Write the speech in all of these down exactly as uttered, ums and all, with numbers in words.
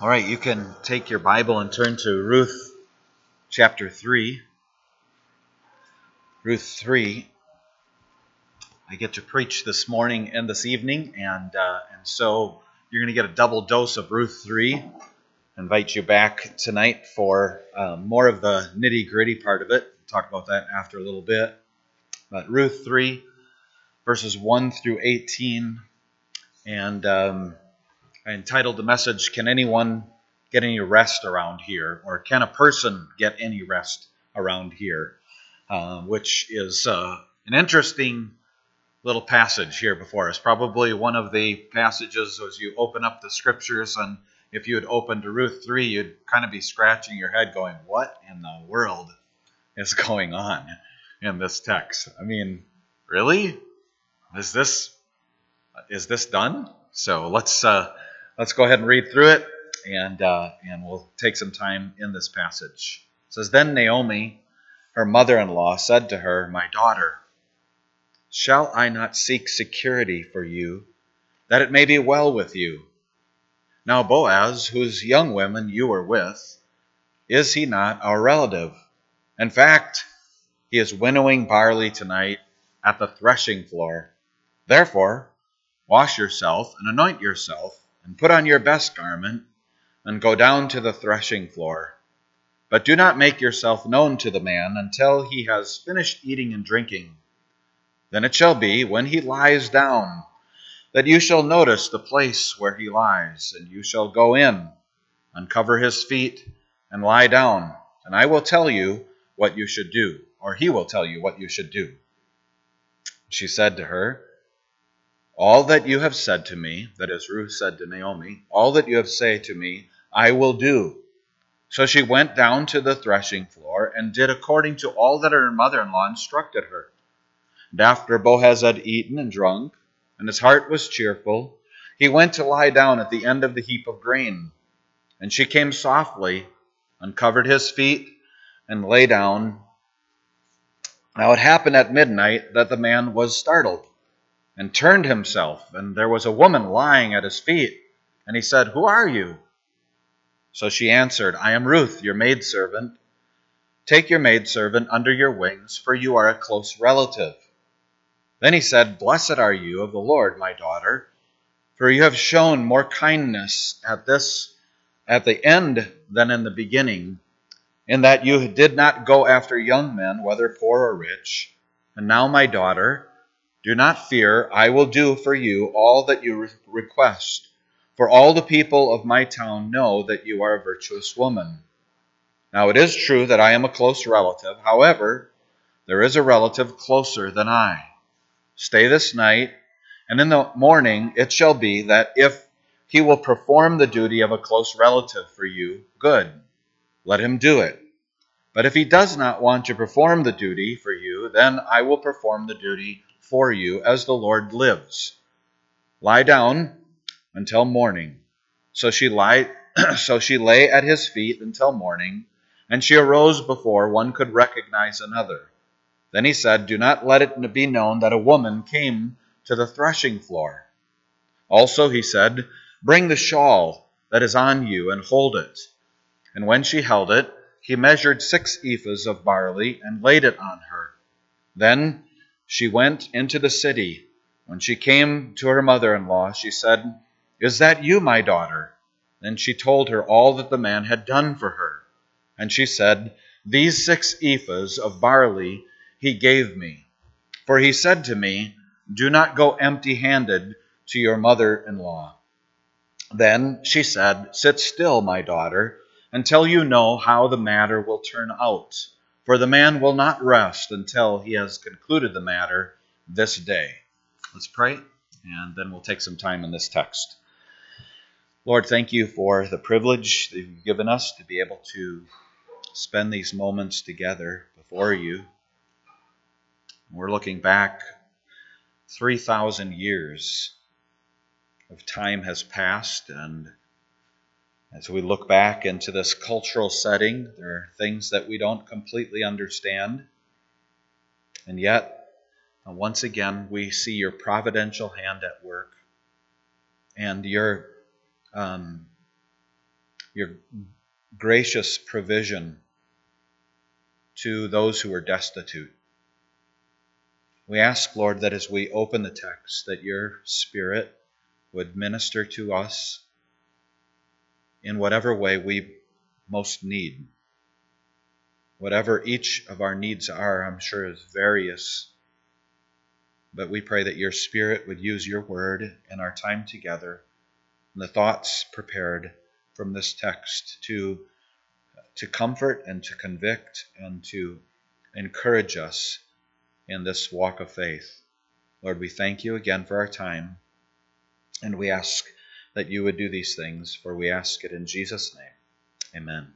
All right, you can take your Bible and turn to Ruth chapter three. Ruth three. I get to preach this morning and this evening, and uh, and so you're going to get a double dose of Ruth three. I invite you back tonight for uh, more of the nitty-gritty part of it. We'll talk about that after a little bit. But Ruth three, verses one through eighteen, and um, I entitled the message, Can Anyone Get Any Rest Around Here? Or Can a Person Get Any Rest Around Here? Uh, which is uh, an interesting little passage here before us. Probably one of the passages as you open up the scriptures, and if you had opened to Ruth three, you'd kind of be scratching your head going, what in the world is going on in this text? I mean, really? Is this is this done? So let's uh, let's go ahead and read through it, and uh, and we'll take some time in this passage. It says, Then Naomi, her mother-in-law, said to her, My daughter, shall I not seek security for you, that it may be well with you? Now Boaz, whose young women you were with, is he not our relative? In fact, he is winnowing barley tonight at the threshing floor. Therefore, wash yourself and anoint yourself, and put on your best garment, and go down to the threshing floor. But do not make yourself known to the man until he has finished eating and drinking. Then it shall be, when he lies down, that you shall notice the place where he lies, and you shall go in, uncover his feet, and lie down, and I will tell you what you should do, or he will tell you what you should do. She said to her, All that you have said to me, that is, Ruth said to Naomi, all that you have said to me, I will do. So she went down to the threshing floor, and did according to all that her mother-in-law instructed her. And after Boaz had eaten and drunk, and his heart was cheerful, he went to lie down at the end of the heap of grain. And she came softly, uncovered his feet, and lay down. Now it happened at midnight that the man was startled, and turned himself, and there was a woman lying at his feet. And he said, Who are you? So she answered, I am Ruth, your maidservant. Take your maidservant under your wings, for you are a close relative. Then he said, Blessed are you of the Lord, my daughter, for you have shown more kindness at this at the end than in the beginning, in that you did not go after young men, whether poor or rich. And now, my daughter, do not fear, I will do for you all that you re- request, for all the people of my town know that you are a virtuous woman. Now it is true that I am a close relative. However, there is a relative closer than I. Stay this night, and in the morning it shall be that if he will perform the duty of a close relative for you, good, let him do it. But if he does not want to perform the duty for you, then I will perform the duty for you as the Lord lives. Lie down until morning. So she lie, so she lay at his feet until morning, and she arose before one could recognize another. Then he said, Do not let it be known that a woman came to the threshing floor. Also he said, Bring the shawl that is on you and hold it. And when she held it, he measured six ephahs of barley and laid it on her. Then she went into the city. When she came to her mother-in-law, she said, Is that you, my daughter? Then she told her all that the man had done for her. And she said, These six ephahs of barley he gave me. For he said to me, Do not go empty-handed to your mother-in-law. Then she said, Sit still, my daughter, until you know how the matter will turn out. For the man will not rest until he has concluded the matter this day. Let's pray, and then we'll take some time in this text. Lord, thank you for the privilege that you've given us to be able to spend these moments together before you. We're looking back three thousand years of time has passed, and as we look back into this cultural setting, there are things that we don't completely understand. And yet, once again, we see your providential hand at work, and your um, your gracious provision to those who are destitute. We ask, Lord, that as we open the text, that your Spirit would minister to us in whatever way we most need. Whatever each of our needs are, I'm sure is various. But we pray that your Spirit would use your word in our time together and the thoughts prepared from this text to, to comfort and to convict and to encourage us in this walk of faith. Lord, we thank you again for our time, and we ask that you would do these things, for we ask it in Jesus' name. Amen.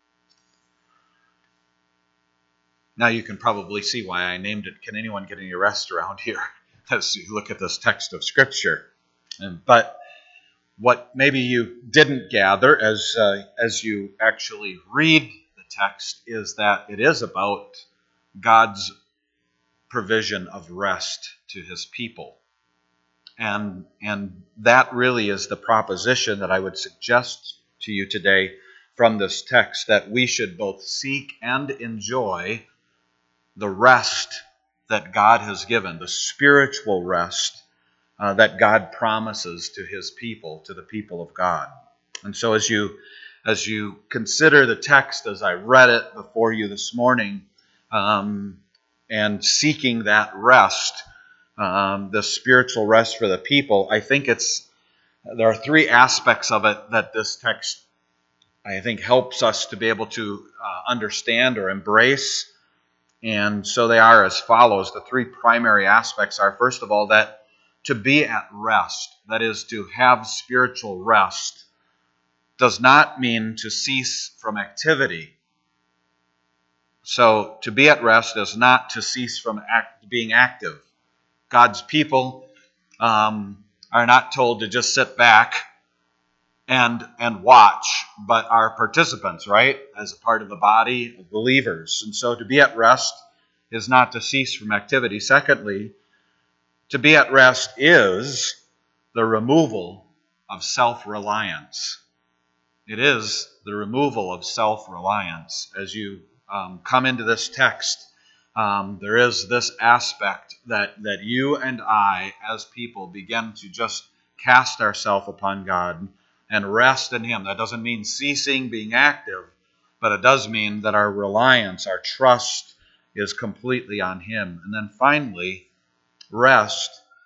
Now you can probably see why I named it, Can Anyone Get Any Rest Around Here? As you look at this text of Scripture. And, but what maybe you didn't gather as, uh, as you actually read the text is that it is about God's provision of rest to his people. And, and that really is the proposition that I would suggest to you today from this text, that we should both seek and enjoy the rest that God has given, the spiritual rest uh, that God promises to his people, to the people of God. And so as you as you consider the text as I read it before you this morning, um, and seeking that rest, um, the spiritual rest for the people, I think it's there are three aspects of it that this text, I think, helps us to be able to uh, understand or embrace. And so they are as follows. The three primary aspects are, first of all, that to be at rest, that is, to have spiritual rest, does not mean to cease from activity. So to be at rest is not to cease from act, being active. God's people um, are not told to just sit back and and watch, but are participants, right, as a part of the body of believers. And so to be at rest is not to cease from activity. Secondly, to be at rest is the removal of self-reliance. It is the removal of self-reliance. As you um, come into this text, um, there is this aspect that, that you and I, as people, begin to just cast ourselves upon God and rest in him. That doesn't mean ceasing being active, but it does mean that our reliance, our trust is completely on him. And then finally, rest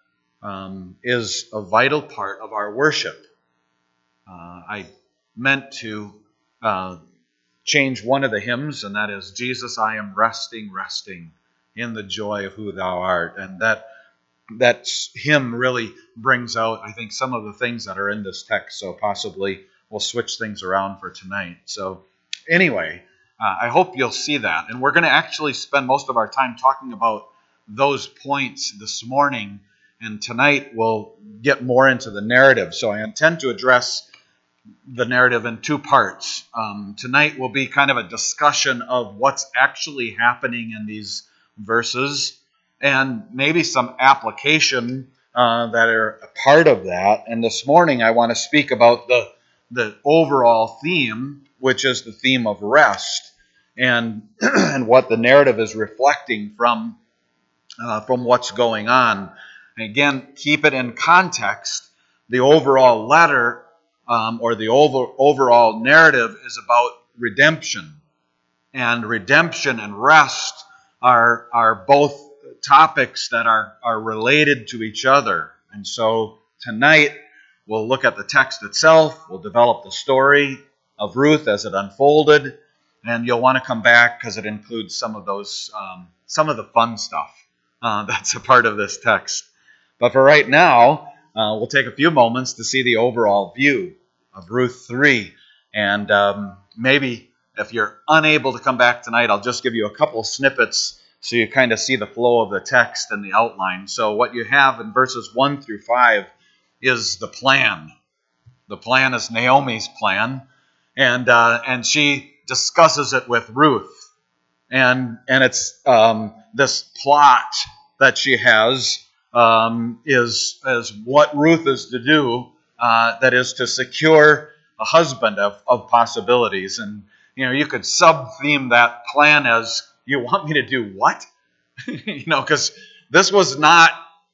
um, is a vital part of our worship. Uh, I meant to uh, change one of the hymns, and that is, Jesus, I am resting, resting in the joy of who thou art. And that that hymn really brings out, I think, some of the things that are in this text, so possibly we'll switch things around for tonight. So anyway, uh, I hope you'll see that. And we're going to actually spend most of our time talking about those points this morning, and tonight we'll get more into the narrative. So I intend to address the narrative in two parts. Um, tonight will be kind of a discussion of what's actually happening in these verses, and maybe some application uh, that are a part of that. And this morning I want to speak about the, the overall theme, which is the theme of rest, and, and what the narrative is reflecting from, uh, from what's going on. And again, keep it in context. The overall letter um, or the over, overall narrative is about redemption. And redemption and rest are, are both topics that are, are related to each other. And so tonight we'll look at the text itself, we'll develop the story of Ruth as it unfolded, and you'll want to come back because it includes some of those, um, some of the fun stuff uh, that's a part of this text. But for right now, uh, we'll take a few moments to see the overall view of Ruth three. And um, maybe if you're unable to come back tonight, I'll just give you a couple snippets so you kind of see the flow of the text and the outline. So what you have in verses one through five is the plan. The plan is Naomi's plan, and uh, and she discusses it with Ruth. And and it's um, this plot that she has um, is, is what Ruth is to do, uh, that is to secure a husband of, of possibilities. And, you know, you could sub-theme that plan as, you want me to do what? you know, because this was not,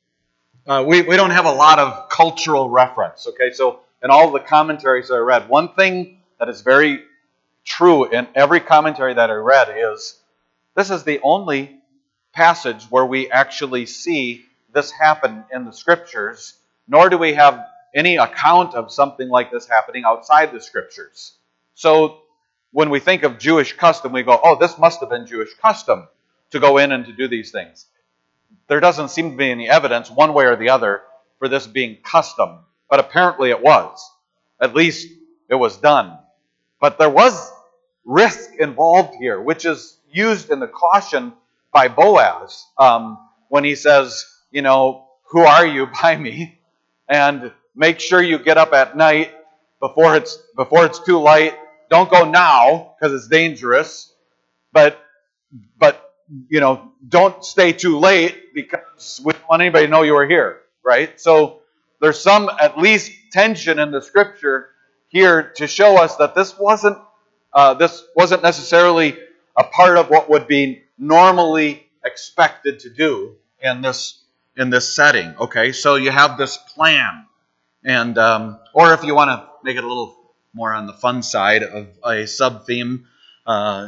uh, we, we don't have a lot of cultural reference, okay? So in all the commentaries that I read, one thing that is very true in every commentary that I read is, this is the only passage where we actually see this happen in the Scriptures, nor do we have any account of something like this happening outside the Scriptures. So when we think of Jewish custom, we go, oh, this must have been Jewish custom to go in and to do these things. There doesn't seem to be any evidence one way or the other for this being custom, but apparently it was. At least it was done. But there was risk involved here, which is used in the caution by Boaz um, when he says, you know, who are you by me? And make sure you get up at night before it's before it's too late. Don't go now because it's dangerous. But but you know, don't stay too late because we don't want anybody to know you were here, right? So there's some at least tension in the Scripture here to show us that this wasn't uh, this wasn't necessarily a part of what would be normally expected to do in this in this setting. Okay, so you have this plan, and um, or if you want to make it a little more on the fun side of a sub theme, uh,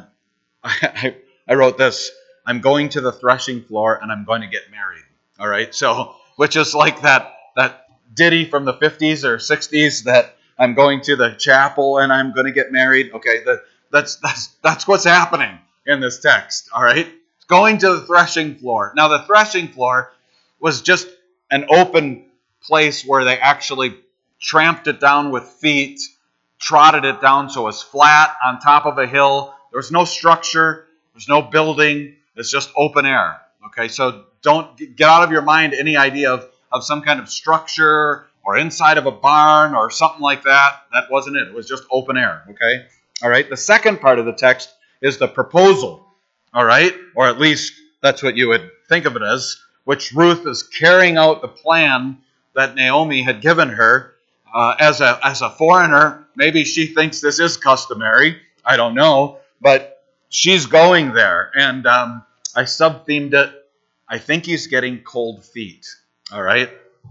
I, I wrote this: I'm going to the threshing floor and I'm going to get married. All right, so which is like that that ditty from the fifties or sixties that I'm going to the chapel and I'm going to get married. Okay, that that's that's that's what's happening in this text. All right, going to the threshing floor. Now the threshing floor was just an open place where they actually tramped it down with feet, trotted it down so it was flat on top of a hill. There was no structure, there's no building, it's just open air. Okay, so don't get out of your mind any idea of, of some kind of structure or inside of a barn or something like that. That wasn't it. It was just open air. Okay, all right. The second part of the text is the proposal. All right, or at least that's what you would think of it as, which Ruth is carrying out the plan that Naomi had given her uh, as a as a foreigner. Maybe she thinks this is customary. I don't know, but she's going there, and um, I sub-themed it. I think he's getting cold feet. All right,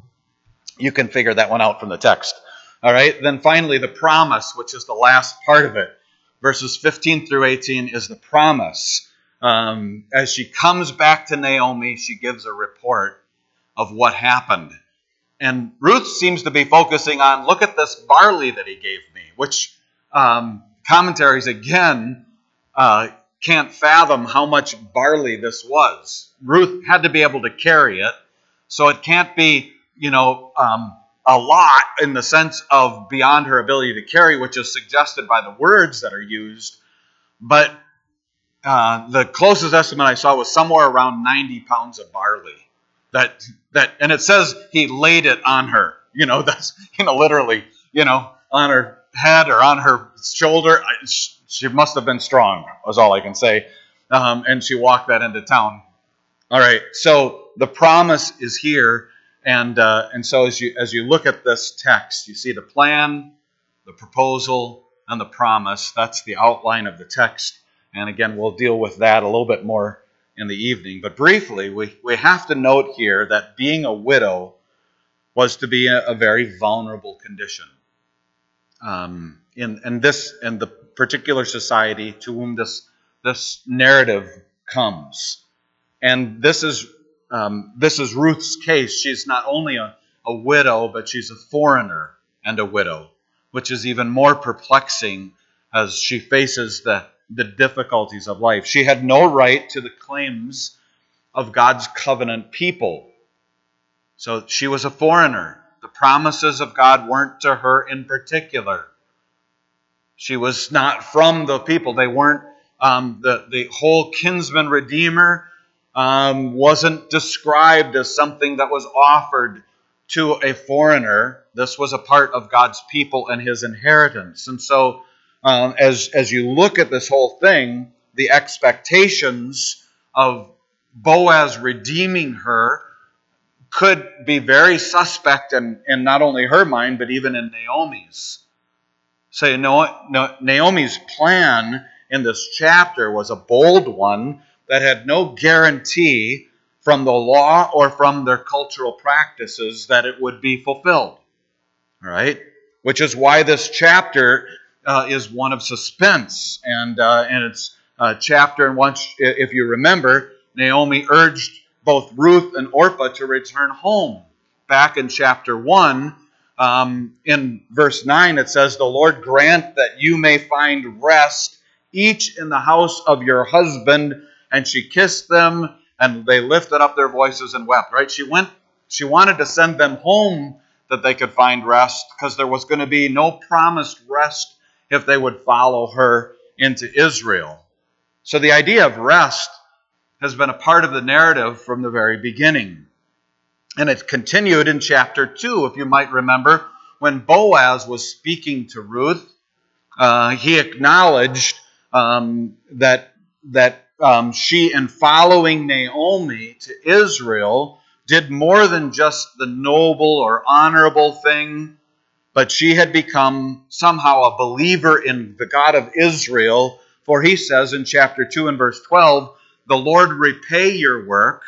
you can figure that one out from the text. All right, then finally the promise, which is the last part of it. Verses fifteen through eighteen is the promise. Um, as she comes back to Naomi, she gives a report of what happened. And Ruth seems to be focusing on, look at this barley that he gave me, which um, commentaries, again, uh, can't fathom how much barley this was. Ruth had to be able to carry it, so it can't be, you know, um, a lot in the sense of beyond her ability to carry, which is suggested by the words that are used. But uh, the closest estimate I saw was somewhere around ninety pounds of barley. That that, and it says he laid it on her. You know, that's you know literally, you know, on her head or on her shoulder. She must have been strong, is all I can say. Um, and she walked that into town. All right, so the promise is here, and uh, and so as you as you look at this text, you see the plan, the proposal, and the promise. That's the outline of the text. And again, we'll deal with that a little bit more in the evening. But briefly, we, we have to note here that being a widow was to be a, a very vulnerable condition. Um, in, in this in the particular society to whom this, this narrative comes. And this is um, this is Ruth's case. She's not only a, a widow, but she's a foreigner and a widow, which is even more perplexing as she faces the the difficulties of life. She had no right to the claims of God's covenant people. So she was a foreigner. The promises of God weren't to her in particular. She was not from the people. They weren't, um, the, the whole kinsman redeemer um, wasn't described as something that was offered to a foreigner. This was a part of God's people and his inheritance. And so Um, as, as you look at this whole thing, the expectations of Boaz redeeming her could be very suspect in, in not only her mind, but even in Naomi's. So Naomi's plan in this chapter was a bold one that had no guarantee from the law or from their cultural practices that it would be fulfilled. All right? Which is why this chapter uh, is one of suspense. And, uh, and it's a chapter in which, if you remember, Naomi urged both Ruth and Orpah to return home. Back in chapter one, um, in verse nine, it says, "The Lord grant that you may find rest, each in the house of your husband." And she kissed them, and they lifted up their voices and wept. Right? She went. She wanted to send them home that they could find rest, because there was going to be no promised rest if they would follow her into Israel. So the idea of rest has been a part of the narrative from the very beginning. And it continued in chapter two, if you might remember, when Boaz was speaking to Ruth. Uh, he acknowledged um, that, that um, she, in following Naomi to Israel, did more than just the noble or honorable thing, but she had become somehow a believer in the God of Israel. For he says in chapter two and verse twelve, "The Lord repay your work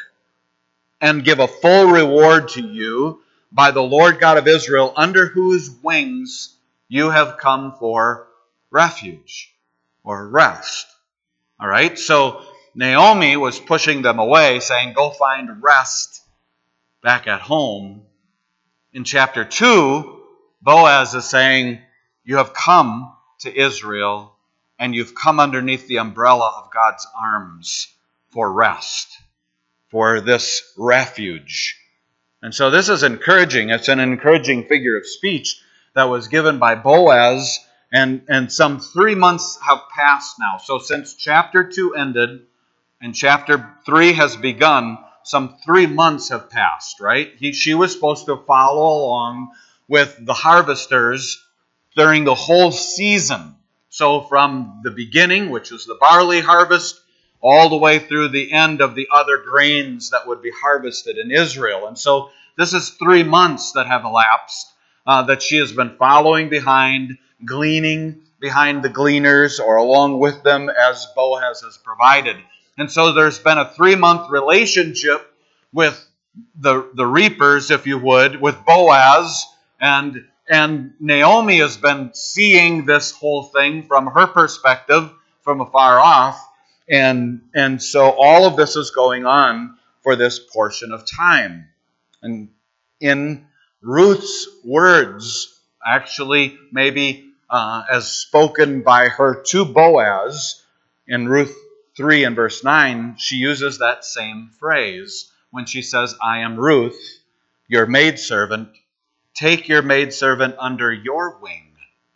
and give a full reward to you by the Lord God of Israel, under whose wings you have come for refuge," or rest. All right, so Naomi was pushing them away, saying, "Go find rest back at home." In chapter two, Boaz is saying, "You have come to Israel, and you've come underneath the umbrella of God's arms for rest, for this refuge." And so this is encouraging. It's an encouraging figure of speech that was given by Boaz, and, and some three months have passed now. So since chapter two ended and chapter three has begun, some three months have passed, right? He, she was supposed to follow along with the harvesters during the whole season. So from the beginning, which was the barley harvest, all the way through the end of the other grains that would be harvested in Israel. And so this is three months that have elapsed uh, that she has been following behind, gleaning behind the gleaners or along with them as Boaz has provided. And so there's been a three-month relationship with the, the reapers, if you would, with Boaz, and, and Naomi has been seeing this whole thing from her perspective from afar off. And, and so all of this is going on for this portion of time. And in Ruth's words, actually maybe uh, as spoken by her to Boaz, in Ruth three and verse nine, she uses that same phrase when she says, "I am Ruth, your maidservant. Take your maidservant under your wing,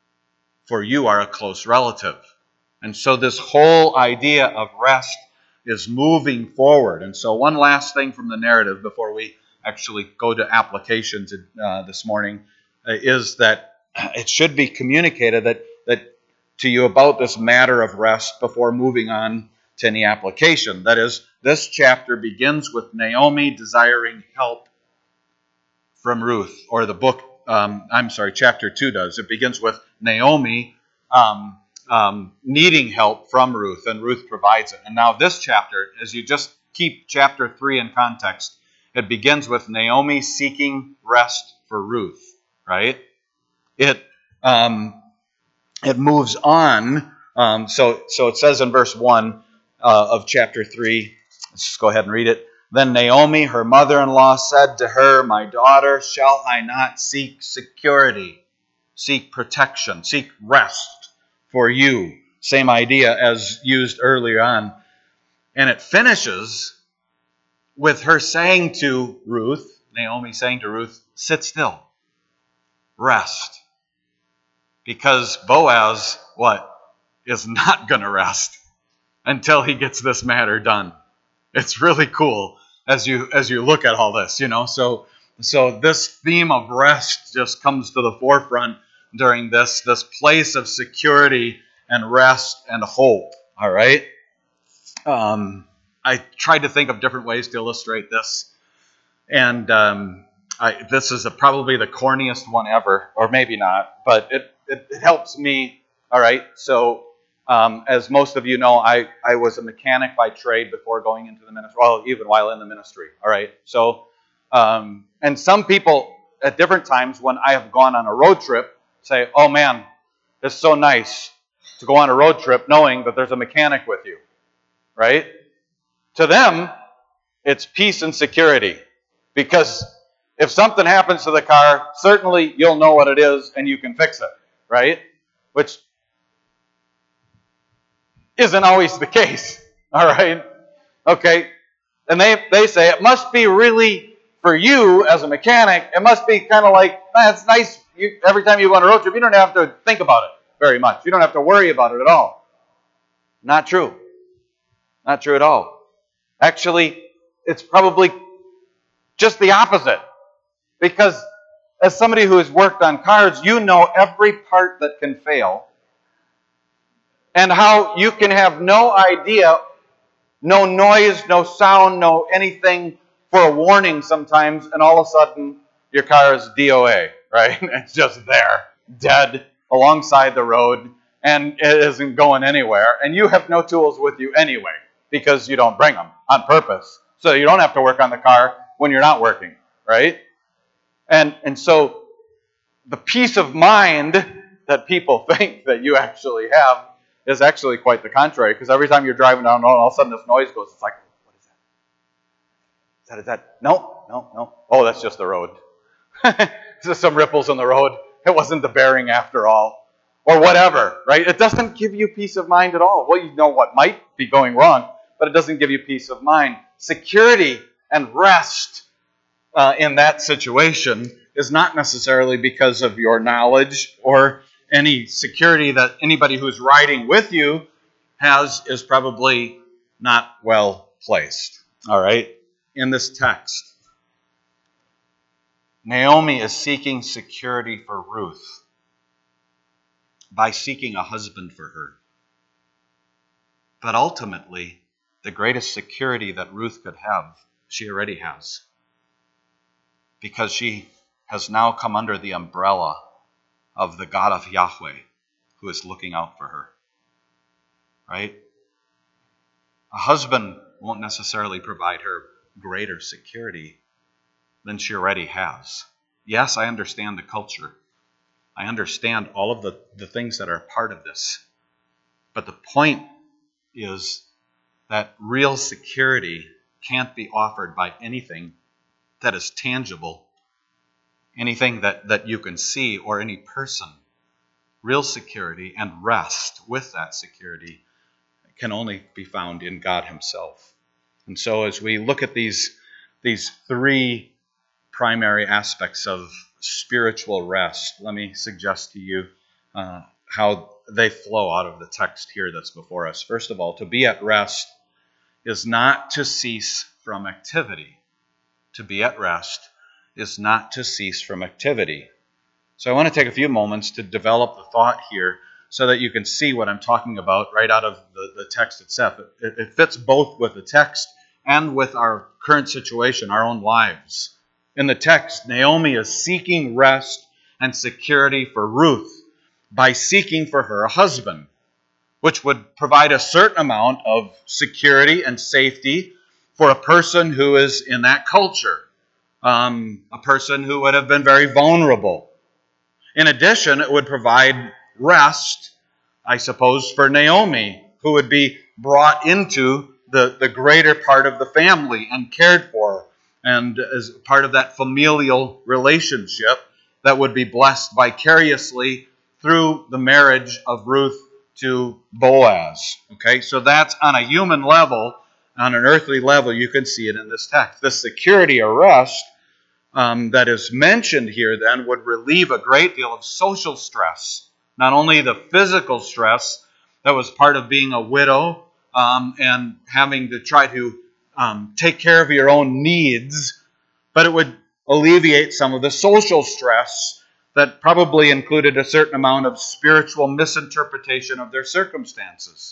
for you are a close relative." And so this whole idea of rest is moving forward. And so one last thing from the narrative before we actually go to applications uh, this morning uh, is that it should be communicated that, that to you about this matter of rest before moving on to any application. That is, this chapter begins with Naomi desiring help from Ruth, or the book, um, I'm sorry, chapter two does. It begins with Naomi um, Um, needing help from Ruth, and Ruth provides it. And now this chapter, as you just keep chapter three in context, it begins with Naomi seeking rest for Ruth, right? It um, it moves on. Um, so, so it says in verse one uh, of chapter three, let's just go ahead and read it. "Then Naomi, her mother-in-law, said to her, 'My daughter, shall I not seek security, seek protection, seek rest for you?'" Same idea as used earlier on. And it finishes with her saying to Ruth, Naomi saying to Ruth, "Sit still, rest." Because Boaz, what, is not going to rest until he gets this matter done. It's really cool as you as you look at all this, you know. So so this theme of rest just comes to the forefront during this, this place of security and rest and hope, all right? Um, I tried to think of different ways to illustrate this, and um, I, this is a, probably the corniest one ever, or maybe not, but it, it, it helps me, all right? So um, as most of you know, I, I was a mechanic by trade before going into the ministry, well, even while in the ministry, all right? So, um, and some people at different times when I have gone on a road trip say, oh man, it's so nice to go on a road trip knowing that there's a mechanic with you, right? To them, it's peace and security. Because if something happens to the car, certainly you'll know what it is and you can fix it, right? Which isn't always the case, all right? Okay, and they, they say it must be really, for you as a mechanic, it must be kind of like, man, it's nice, you, every time you go on a road trip, you don't have to think about it very much. You don't have to worry about it at all. Not true. Not true at all. Actually, it's probably just the opposite. Because as somebody who has worked on cars, you know every part that can fail. And how you can have no idea, no noise, no sound, no anything for a warning sometimes, and all of a sudden your car is D O A, right? It's just there, dead, alongside the road, and it isn't going anywhere. And you have no tools with you anyway, because you don't bring them on purpose. So you don't have to work on the car when you're not working, right? And, and so the peace of mind that people think that you actually have is actually quite the contrary, because every time you're driving down the road, all of a sudden this noise goes, it's like, what is that? Is that, is that? No, no, no. Oh, that's just the road. It's just some ripples in the road. It wasn't the bearing after all. Or whatever, right? It doesn't give you peace of mind at all. Well, you know what might be going wrong, but it doesn't give you peace of mind. Security and rest uh, in that situation is not necessarily because of your knowledge or any security that anybody who's riding with you has is probably not well placed. All right? In this text, Naomi is seeking security for Ruth by seeking a husband for her. But ultimately, the greatest security that Ruth could have, she already has. Because she has now come under the umbrella of the God of Yahweh, who is looking out for her. Right? A husband won't necessarily provide her greater security than she already has. Yes, I understand the culture. I understand all of the, the things that are part of this. But the point is that real security can't be offered by anything that is tangible, anything that, that you can see, or any person. Real security and rest with that security can only be found in God himself. And so as we look at these, these three primary aspects of spiritual rest, let me suggest to you uh, how they flow out of the text here that's before us. First of all, to be at rest is not to cease from activity. To be at rest is not to cease from activity. So I want to take a few moments to develop the thought here so that you can see what I'm talking about right out of the, the text itself. It, it fits both with the text and with our current situation, our own lives. In the text, Naomi is seeking rest and security for Ruth by seeking for her a husband, which would provide a certain amount of security and safety for a person who is in that culture, um, a person who would have been very vulnerable. In addition, it would provide rest, I suppose, for Naomi, who would be brought into the, the greater part of the family and cared for, and as part of that familial relationship that would be blessed vicariously through the marriage of Ruth to Boaz. Okay, so that's on a human level, on an earthly level, you can see it in this text. The security or rest um, that is mentioned here then would relieve a great deal of social stress. Not only the physical stress that was part of being a widow um, and having to try to um, take care of your own needs, but it would alleviate some of the social stress that probably included a certain amount of spiritual misinterpretation of their circumstances.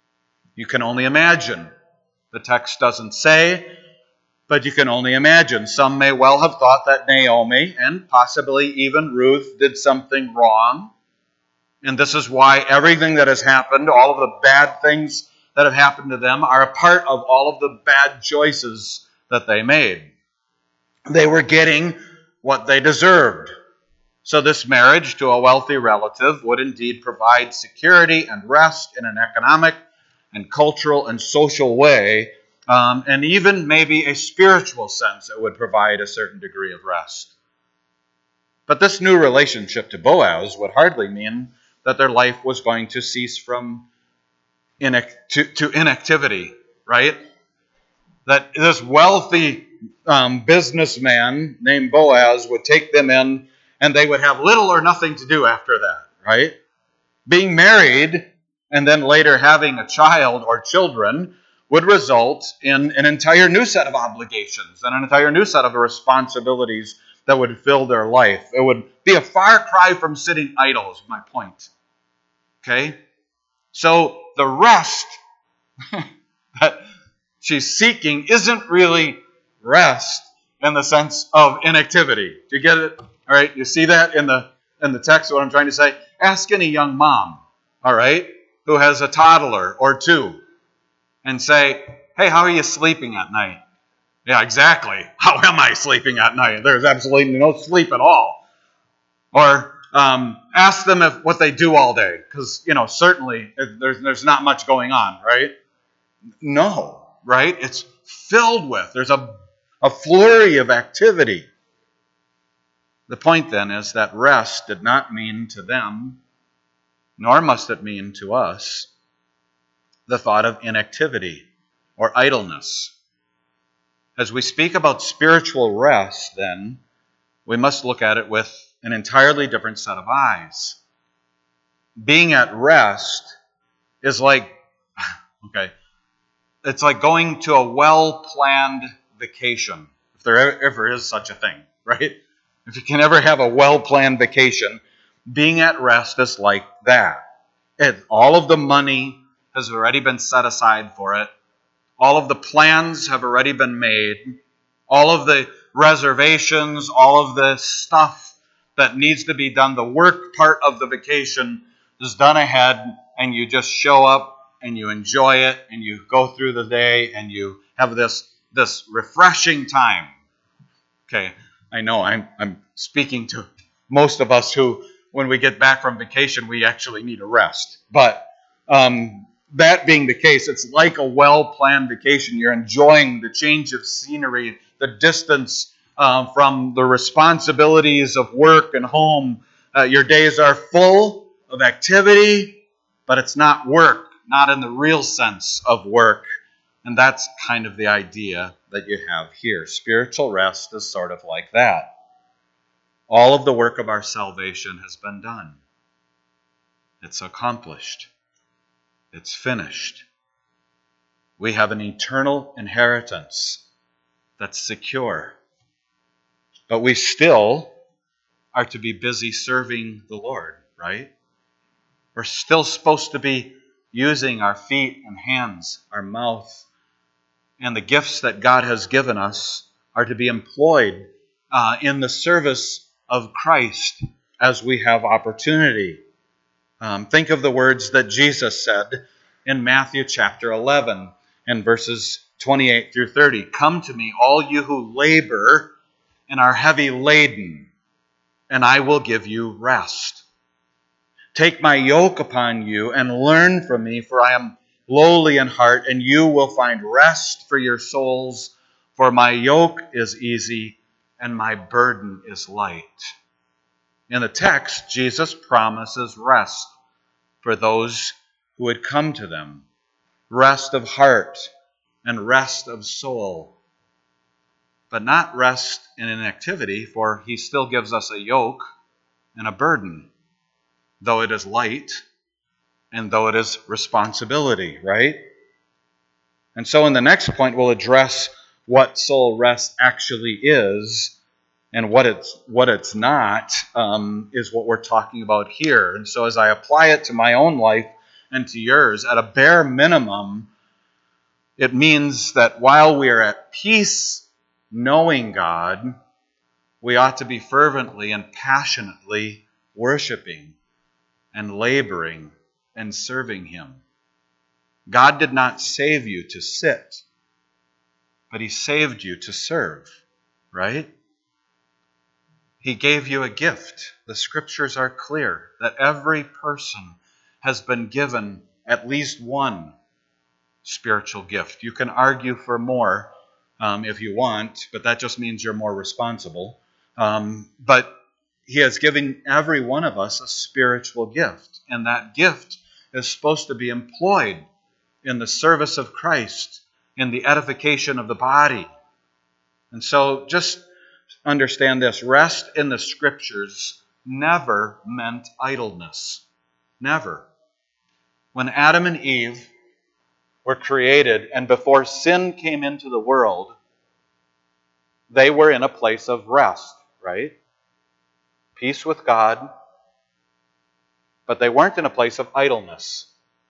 You can only imagine. The text doesn't say, but you can only imagine. Some may well have thought that Naomi, and possibly even Ruth, did something wrong, And this is why everything that has happened, all of the bad things that have happened to them, are a part of all of the bad choices that they made. They were getting what they deserved. So this marriage to a wealthy relative would indeed provide security and rest in an economic and cultural and social way, um, and even maybe a spiritual sense it would provide a certain degree of rest. But this new relationship to Boaz would hardly mean that their life was going to cease from inact- to, to inactivity, right? That this wealthy um, businessman named Boaz would take them in, and they would have little or nothing to do after that, right? Being married and then later having a child or children would result in an entire new set of obligations and an entire new set of responsibilities that would fill their life. It would be a far cry from sitting idle, is my point. Okay? So the rest that she's seeking isn't really rest in the sense of inactivity. Do you get it? All right, you see that in the in the text, what I'm trying to say? Ask any young mom, all right, who has a toddler or two, and say, hey, how are you sleeping at night? Yeah, exactly. How am I sleeping at night? There's absolutely no sleep at all. Or um, ask them if what they do all day, because, you know, certainly there's, there's not much going on, right? No, right? It's filled with. There's a, a flurry of activity. The point then is that rest did not mean to them, nor must it mean to us, the thought of inactivity or idleness. As we speak about spiritual rest, then, we must look at it with an entirely different set of eyes. Being at rest is like, okay, it's like going to a well-planned vacation, if there ever is such a thing, right? If you can ever have a well-planned vacation, being at rest is like that. It, all of the money has already been set aside for it. All of the plans have already been made. All of the reservations, all of the stuff that needs to be done, the work part of the vacation is done ahead, and you just show up and you enjoy it and you go through the day and you have this, this refreshing time. Okay, I know I'm, I'm speaking to most of us who, when we get back from vacation, we actually need a rest. But um, that being the case, it's like a well-planned vacation. You're enjoying the change of scenery, the distance um, from the responsibilities of work and home. Uh, your days are full of activity, but it's not work, not in the real sense of work. And that's kind of the idea that you have here. Spiritual rest is sort of like that. All of the work of our salvation has been done. It's accomplished. It's finished. We have an eternal inheritance that's secure. But we still are to be busy serving the Lord, right? We're still supposed to be using our feet and hands, our mouth, and the gifts that God has given us are to be employed uh, in the service of Christ as we have opportunity. Um, think of the words that Jesus said in Matthew chapter eleven and verses twenty-eight through thirty. Come to me, all you who labor and are heavy laden, and I will give you rest. Take my yoke upon you and learn from me, for I am lowly in heart, and you will find rest for your souls. For my yoke is easy and my burden is light. In the text, Jesus promises rest for those who would come to them. Rest of heart and rest of soul. But not rest in inactivity, for he still gives us a yoke and a burden, though it is light and though it is responsibility, right? And so in the next point, we'll address what soul rest actually is, and what it's what it's not um, is what we're talking about here. And so as I apply it to my own life and to yours, at a bare minimum, it means that while we are at peace knowing God, we ought to be fervently and passionately worshiping and laboring and serving him. God did not save you to sit, but he saved you to serve, right? He gave you a gift. The scriptures are clear that every person has been given at least one spiritual gift. You can argue for more um, if you want, but that just means you're more responsible. Um, but he has given every one of us a spiritual gift, and that gift is supposed to be employed in the service of Christ, in the edification of the body. And so just understand this. Rest in the scriptures never meant idleness. Never. When Adam and Eve were created and before sin came into the world, they were in a place of rest, right? Peace with God. But they weren't in a place of idleness.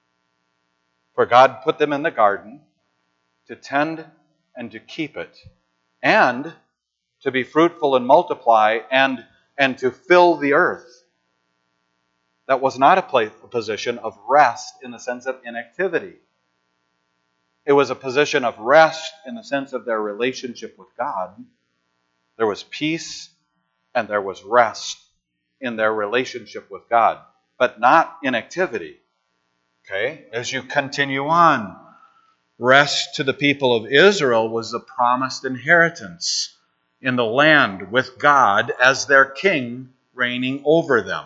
For God put them in the garden to tend and to keep it, and to be fruitful and multiply, and, and to fill the earth. That was not a, place, a position of rest in the sense of inactivity. It was a position of rest in the sense of their relationship with God. There was peace and there was rest in their relationship with God, but not inactivity. Okay, as you continue on, rest to the people of Israel was the promised inheritance in the land with God as their king reigning over them.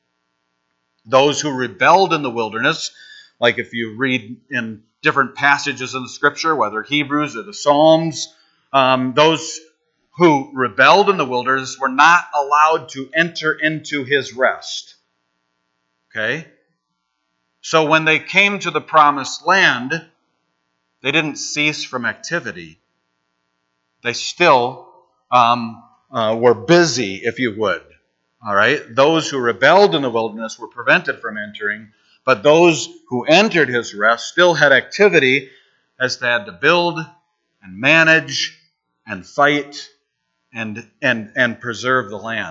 Those who rebelled in the wilderness, like if you read in different passages in the scripture, whether Hebrews or the Psalms, um, those who rebelled in the wilderness were not allowed to enter into his rest. Okay? So when they came to the promised land, they didn't cease from activity. They still um, uh, were busy, if you would. All right? Those who rebelled in the wilderness were prevented from entering, but those who entered his rest still had activity as they had to build and manage and fight and, and, and preserve the land.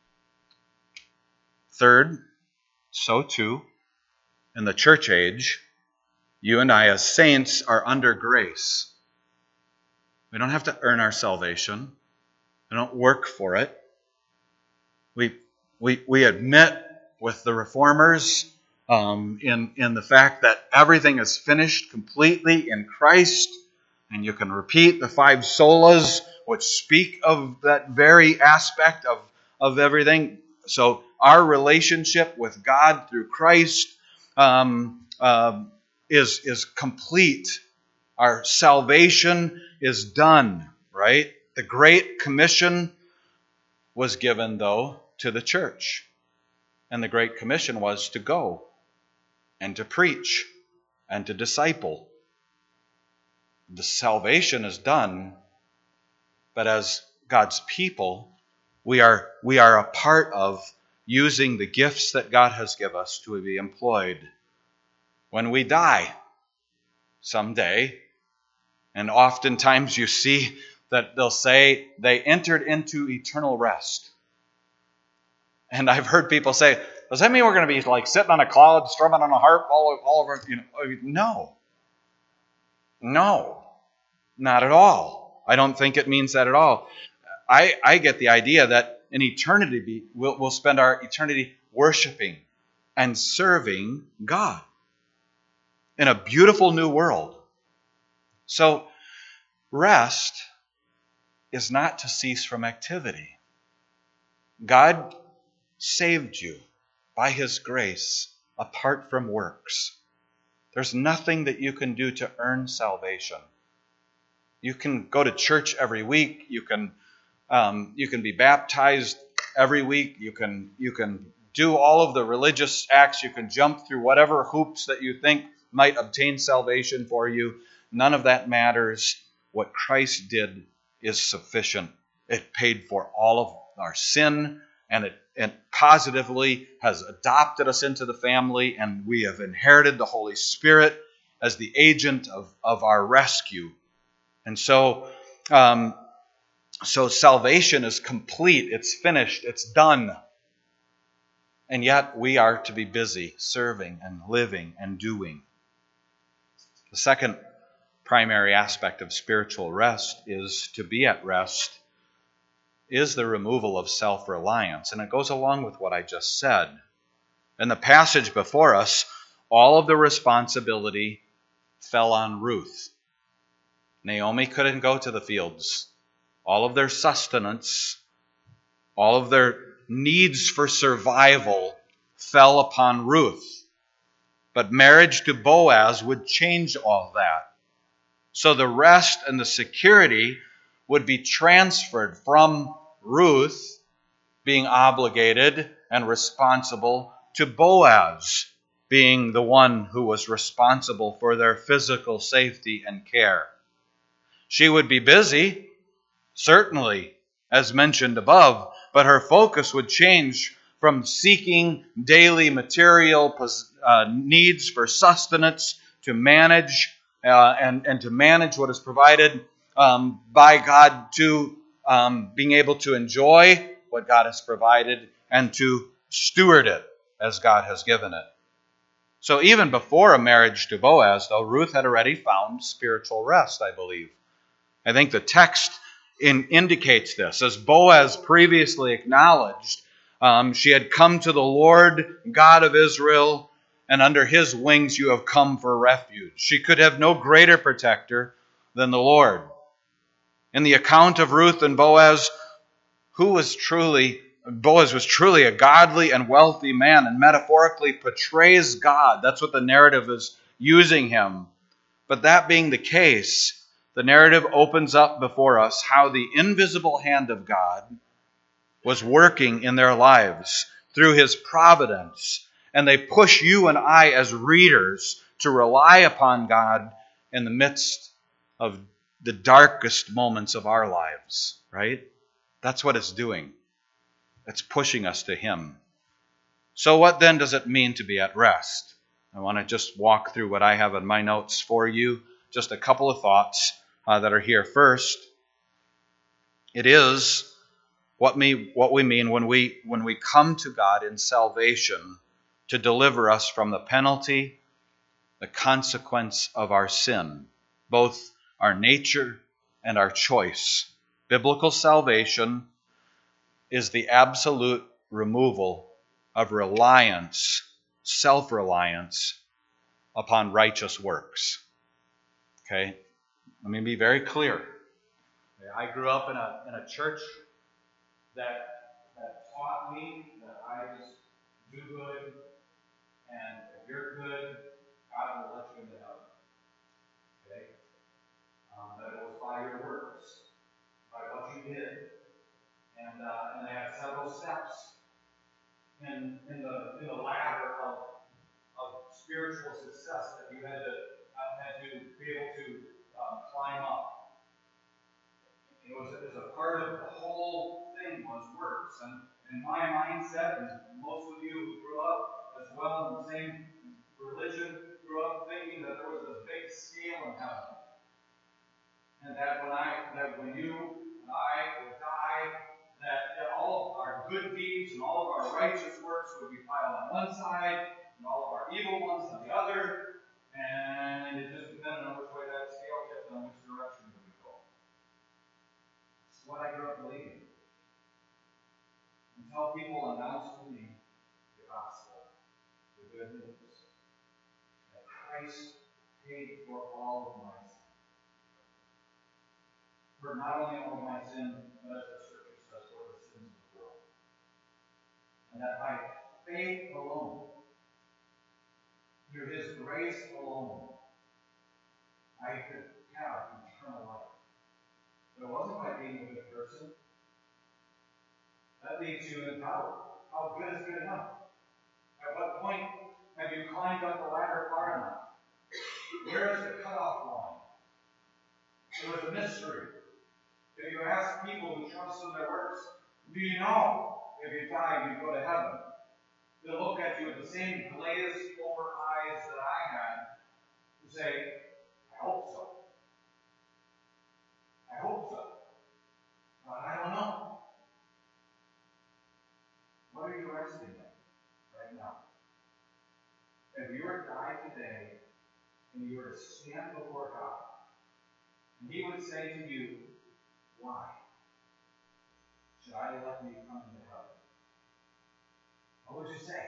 Third, so too, in the church age, you and I as saints are under grace. We don't have to earn our salvation. We don't work for it. We, we, we admit with the reformers um, in, in the fact that everything is finished completely in Christ, and you can repeat the five solas which speak of that very aspect of, of everything. So our relationship with God through Christ um, uh, is, is complete. Our salvation is done, right? The Great Commission was given, though, to the church. And the Great Commission was to go and to preach and to disciple. The salvation is done, but as God's people, we are, we are a part of using the gifts that God has given us to be employed. When we die someday, and oftentimes you see that they'll say they entered into eternal rest. And I've heard people say, does that mean we're going to be like sitting on a cloud, strumming on a harp all, all over? You know, no. No. Not at all. I don't think it means that at all. I, I get the idea that in eternity, we'll, we'll spend our eternity worshiping and serving God in a beautiful new world. So, rest is not to cease from activity. God saved you by his grace apart from works. There's nothing that you can do to earn salvation. You can go to church every week. You can um, you can be baptized every week. You can you can do all of the religious acts. You can jump through whatever hoops that you think might obtain salvation for you. None of that matters. What Christ did is sufficient. It paid for all of our sin, and it, it positively has adopted us into the family, and we have inherited the Holy Spirit as the agent of, of our rescue. And so, um, so salvation is complete. It's finished. It's done. And yet we are to be busy serving and living and doing. The second primary aspect of spiritual rest is to be at rest, is the removal of self-reliance. And it goes along with what I just said. In the passage before us, all of the responsibility fell on Ruth. Naomi couldn't go to the fields. All of their sustenance, all of their needs for survival fell upon Ruth. But marriage to Boaz would change all that. So the rest and the security would be transferred from Ruth being obligated and responsible to Boaz being the one who was responsible for their physical safety and care. She would be busy, certainly, as mentioned above, but her focus would change from seeking daily material uh, needs for sustenance to manage uh, and, and to manage what is provided um, by God to um, being able to enjoy what God has provided and to steward it as God has given it. So even before a marriage to Boaz, though, Ruth had already found spiritual rest, I believe. I think the text in, indicates this. As Boaz previously acknowledged, um, she had come to the Lord God of Israel, and under his wings you have come for refuge. She could have no greater protector than the Lord. In the account of Ruth and Boaz, who was truly, Boaz was truly a godly and wealthy man, and metaphorically portrays God. That's what the narrative is using him. But that being the case, the narrative opens up before us how the invisible hand of God was working in their lives through his providence. And they push you and I as readers to rely upon God in the midst of the darkest moments of our lives, right? That's what it's doing. It's pushing us to him. So what then does it mean to be at rest? I want to just walk through what I have in my notes for you. Just a couple of thoughts uh, that are here. First, it is what me what we mean when we when we come to God in salvation to deliver us from the penalty, the consequence of our sin, both our nature and our choice. Biblical salvation is the absolute removal of reliance, self-reliance upon righteous works. Okay? Let me be very clear. I grew up in a in a church that that taught me that I just do good, and if you're good, God will let you into heaven. Okay? Um, that it was by your works, by what you did. And uh, and they had several steps in in the in the ladder of of spiritual success that you had to uh, had to be able to um, climb up. It was, it was a part of the whole thing was works. And in my mindset, and most of you who grew up as well in the same religion, grew up thinking that there was this big scale in heaven. And that when I that when you and I would die, that all of our good deeds and all of our righteous works would be piled on one side, and all of our evil ones on the other, and it just depended on which way that scale tipped and which direction we would go. That's what I grew up believing. Until people announced to me the gospel, the good news, that Christ paid for all of my sin. For not only all of my sin, but as the scripture says, for the sins of the world. And that by faith alone, through his grace alone, I could have eternal life. But it wasn't by being a good person. That leaves you in doubt. How good is good enough? At what point have you climbed up the ladder far enough? Where is the cutoff line? It was a mystery. If you ask people who trust in their works, do you know if you die you go to heaven? They'll look at you with the same glazed over eyes that I had and say, I hope so. I hope so. But I don't know. What are you resting in? if you were to die today and you were to stand before God, and He would say to you, why should I let you come into heaven? What would you say?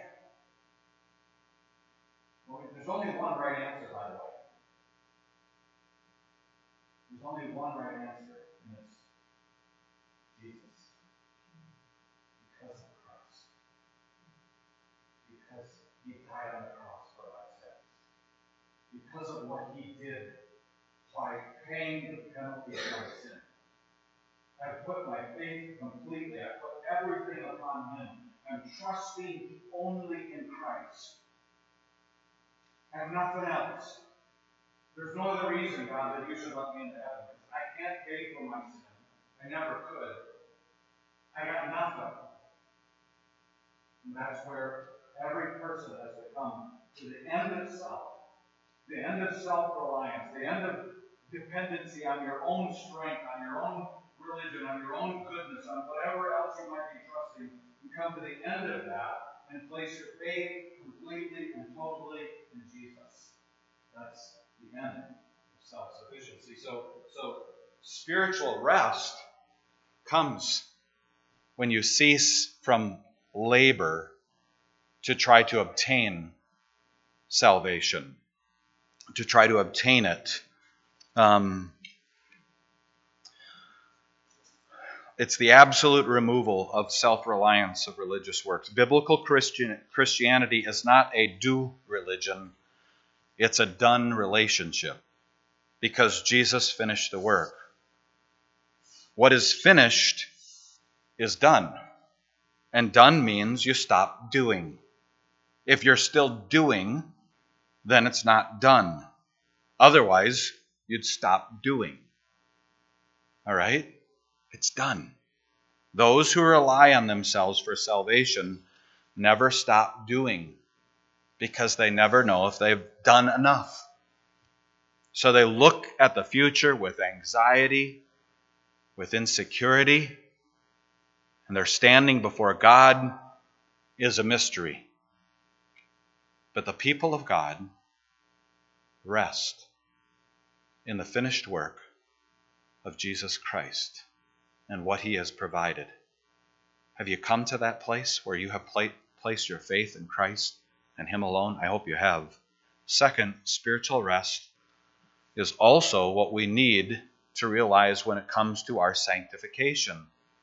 Well, there's only one right answer, by the way. There's only one right answer, and it's Jesus. Because of Christ. Because He died on the cross for our sins. Because of what He did by paying the penalty of my sin. I've put my faith completely. I've put everything upon Him. I'm trusting only in Christ. I have nothing else. There's no other reason, God, that you should let me into heaven. I can't pay for my sin. I never could. I got nothing. And that's where every person has to come to the end of self. The end of self-reliance. The end of dependency on your own strength, on your own religion, on your own goodness, on whatever else you might be trusting. You come to the end of that and place your faith completely and totally in Jesus. That's the end of self-sufficiency. So, so spiritual rest comes when you cease from labor to try to obtain salvation, to try to obtain it. Um, it's the absolute removal of self-reliance of religious works. Biblical Christian, Christianity is not a do religion. It's a done relationship because Jesus finished the work. What is finished is done. And done means you stop doing. If you're still doing, then it's not done. Otherwise, you'd stop doing. All right? It's done. Those who rely on themselves for salvation never stop doing because they never know if they've done enough. So they look at the future with anxiety, with insecurity, and their standing before God is a mystery. But the people of God rest in the finished work of Jesus Christ and what He has provided. Have you come to that place where you have pla- placed your faith in Christ and Him alone? I hope you have. Second, spiritual rest is also what we need to realize when it comes to our sanctification.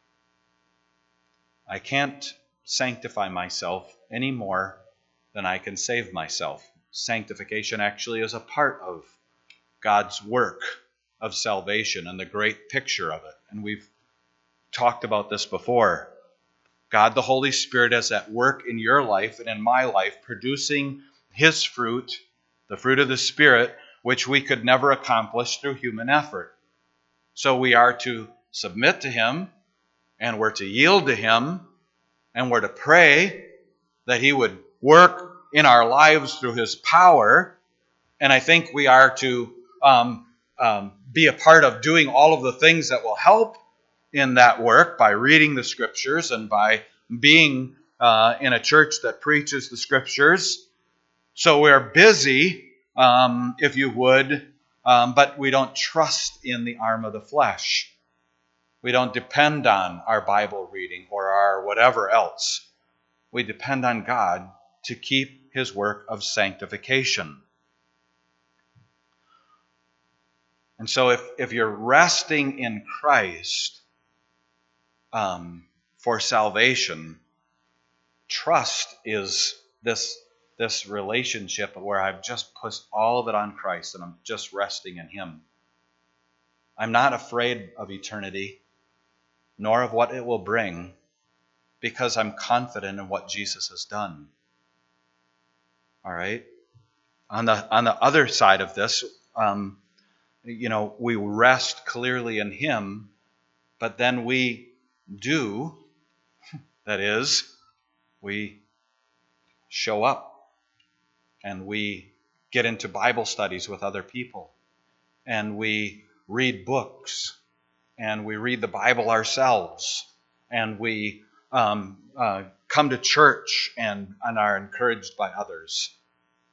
I can't sanctify myself any more than I can save myself. Sanctification actually is a part of God's work of salvation and the great picture of it. And we've talked about this before. God the Holy Spirit is at work in your life and in my life, producing His fruit, the fruit of the Spirit, which we could never accomplish through human effort. So we are to submit to Him, and we're to yield to Him, and we're to pray that He would work in our lives through His power. And I think we are to um, um, be a part of doing all of the things that will help in that work by reading the Scriptures and by being uh, in a church that preaches the Scriptures. So we're busy, um, if you would, um, but we don't trust in the arm of the flesh. We don't depend on our Bible reading or our whatever else. We depend on God to keep His work of sanctification. And so if, if you're resting in Christ um, for salvation, trust is this, this relationship where I've just put all of it on Christ and I'm just resting in Him. I'm not afraid of eternity, nor of what it will bring, because I'm confident in what Jesus has done. All right? On the, on the other side of this, um, you know, we rest clearly in Him, but then we do, that is, we show up and we get into Bible studies with other people and we read books and we read the Bible ourselves and we um, uh, come to church and, and are encouraged by others.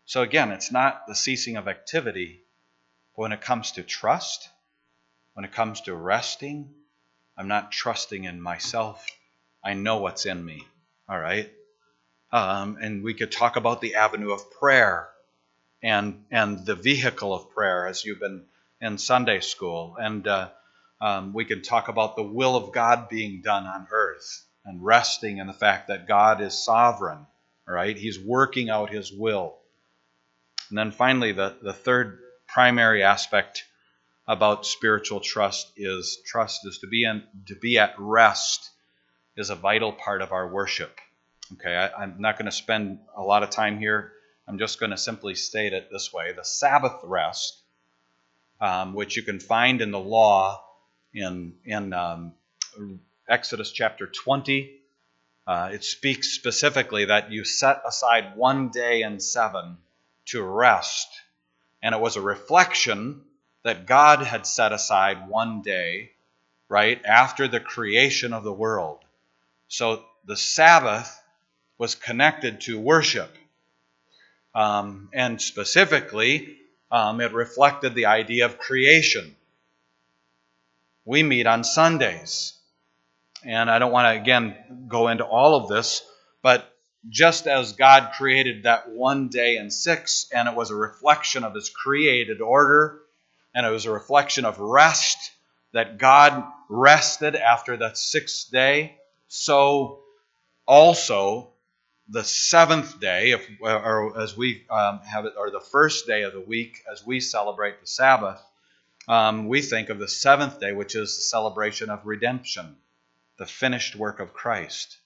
So again, it's not the ceasing of activity, but when it comes to trust, when it comes to resting, I'm not trusting in myself. I know what's in me. All right? Um, and we could talk about the avenue of prayer and and the vehicle of prayer as you've been in Sunday school. And uh, um, we can talk about the will of God being done on earth and resting in the fact that God is sovereign. All right? He's working out his will. And then finally, the, the third primary aspect about spiritual trust is trust is to be in, to be at rest is a vital part of our worship. Okay, I, I'm not going to spend a lot of time here. I'm just going to simply state it this way. The Sabbath rest, um, which you can find in the law in, in um, Exodus chapter twenty, uh, it speaks specifically that you set aside one day in seven to rest. And it was a reflection that God had set aside one day, right, after the creation of the world. So the Sabbath was connected to worship. Um, and specifically, um, it reflected the idea of creation. We meet on Sundays. And I don't want to, again, go into all of this, but just as God created that one day in six, and it was a reflection of his created order, and it was a reflection of rest, that God rested after that sixth day, so also the seventh day, if, or as we um, have it, or the first day of the week, as we celebrate the Sabbath, um, we think of the seventh day, which is the celebration of redemption, the finished work of Christ.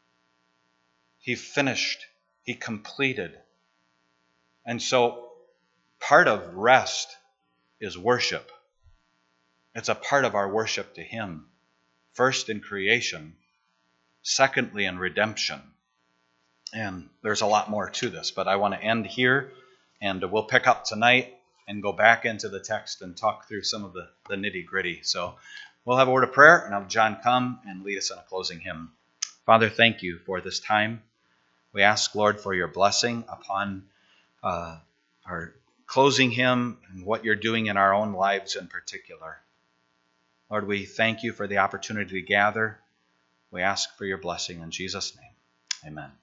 He finished. He completed. And so part of rest is worship. It's a part of our worship to him. First in creation, secondly in redemption. And there's a lot more to this, but I want to end here, and we'll pick up tonight and go back into the text and talk through some of the, the nitty-gritty. So we'll have a word of prayer, and have John come and lead us in a closing hymn. Father, thank you for this time. We ask, Lord, for your blessing upon uh, our closing hymn and what you're doing in our own lives in particular. Lord, we thank you for the opportunity to gather. We ask for your blessing in Jesus' name. Amen.